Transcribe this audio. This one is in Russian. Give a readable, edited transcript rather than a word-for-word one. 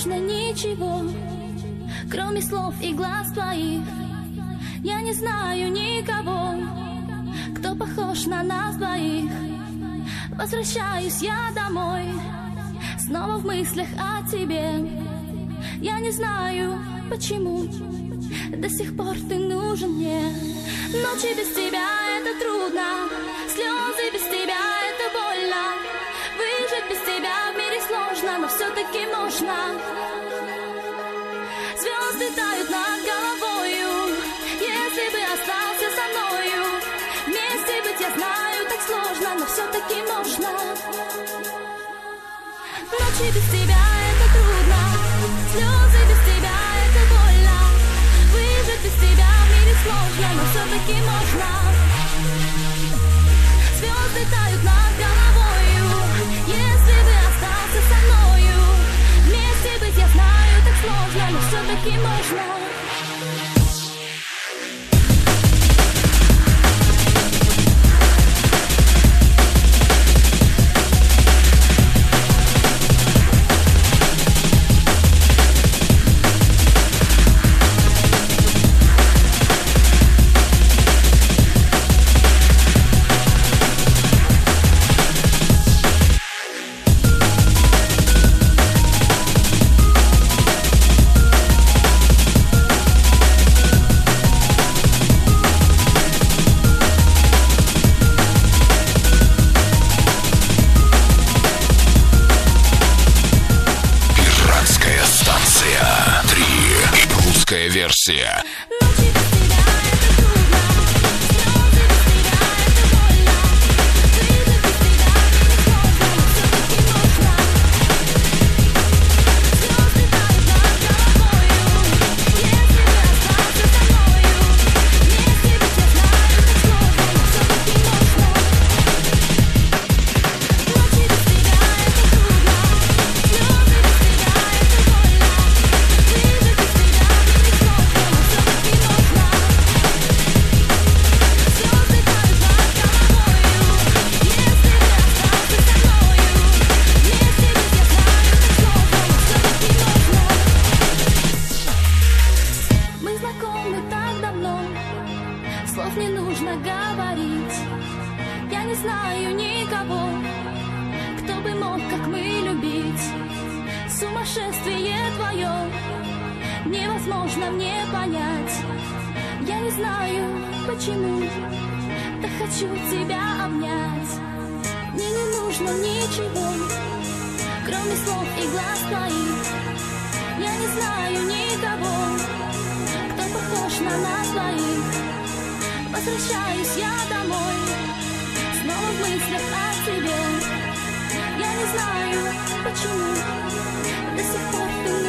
нужно ничего, кроме слов и глаз твоих. Я не знаю никого, кто похож на нас двоих. Возвращаюсь я домой, снова в мыслях о тебе. Я не знаю, почему до сих пор ты нужен мне. Ночи без тебя это трудно, слезы без тебя это больно. Выжить без тебя в мире сложно, но все-таки можно. Звезды тают над головою, если бы остался со мною. Вместе быть, я знаю, так сложно, но все-таки можно. Ночи без тебя это трудно, слезы без тебя это больно. Выжить без тебя в мире сложно, но все-таки можно. Звезды тают над головою, если бы остался со мною. Вместе быть, я знаю, так сложно, но все-таки можно. Версия. Слов не нужно говорить. Я не знаю никого, кто бы мог, как мы, любить. Сумасшествие твое невозможно мне понять. Я не знаю, почему, так хочу тебя обнять. Мне не нужно ничего, кроме слов и глаз твоих. Я не знаю никого, кто похож на нас двоих. Возвращаюсь я домой, снова в мыслях о тебе. Я не знаю, почему до сих пор ты